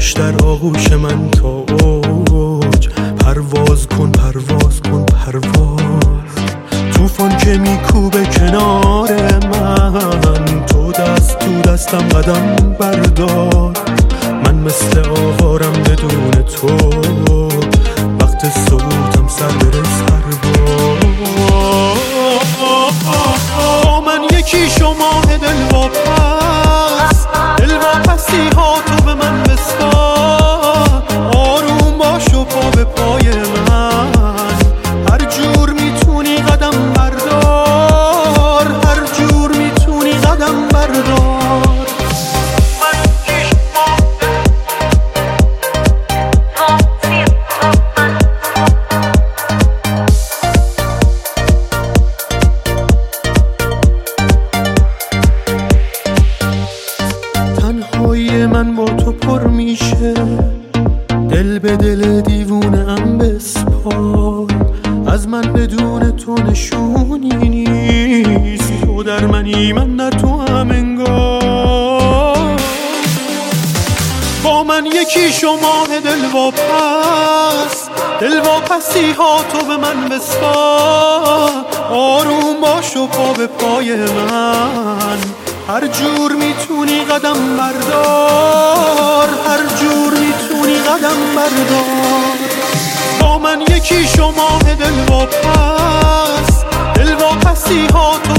باش در آغوش من تا اوج، پرواز کن پرواز کن پرواز. طوفان که میکوبه کنار من، تو دست تو دستم قدم بردار. من مثل آوارم بدون تو، وقت صعودم سر بره سر بار. من یکی شما دلواپس، دلواپسی ها تو به من بسپار. آروم باش و پا به پای من، هر جور میتونی قدم بردار، هر جور میتونی قدم بردار. تنهایی من با تو پر میشه، دل به دل دیوونه ام بسپار. از من بدون تو نشونی نیست، تو در منی من در تو هم انگار. با من یکی شما دلواپس، دلواپسی ها تو به من بسپار. آروم باش و پا به پای من، هر جور میتونی قدم بردار، هر جور میتونی قدم بردار. با من یکی شما دلواپس، دلواپسی ها تو